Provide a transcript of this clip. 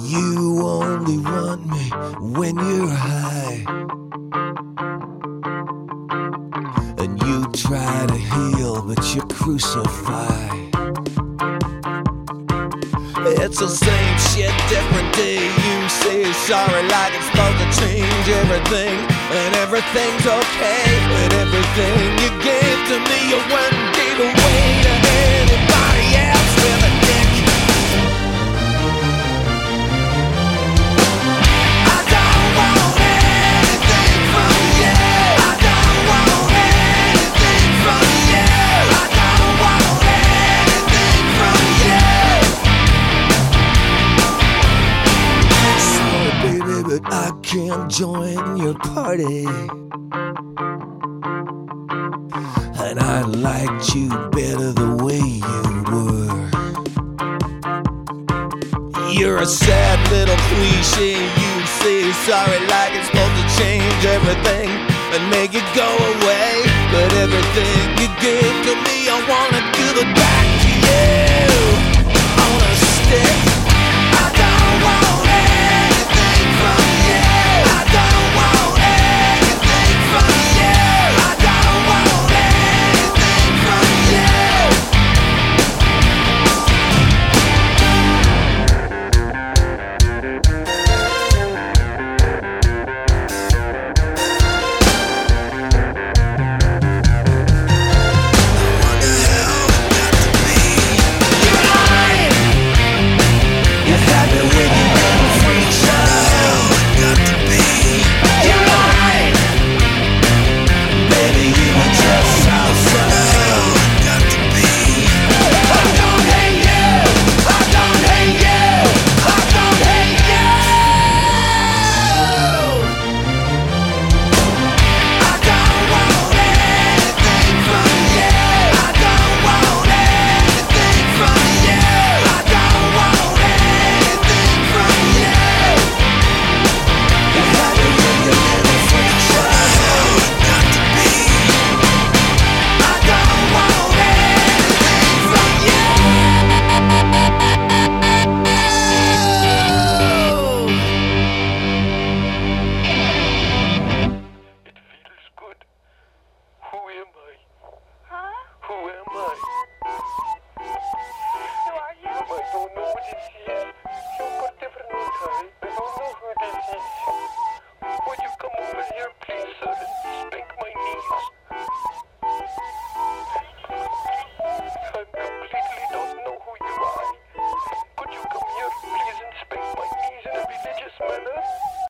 You only want me when you're high, and you try to heal, but you crucify. It's the same shit, different day. You say sorry like it's supposed to change everything, and everything's okay. But everything you gave to me, you wouldn't give away to anybody else with a dick. I don't want anything from you. I don't want anything from you. I don't want anything from you. Sorry, baby, but I can't join your party. And I liked you better the way you were. You're a sad little cliche. You say sorry like it's supposed to change everything and make it go away. But everything you gave to me, I wanna give it back to you on a stick.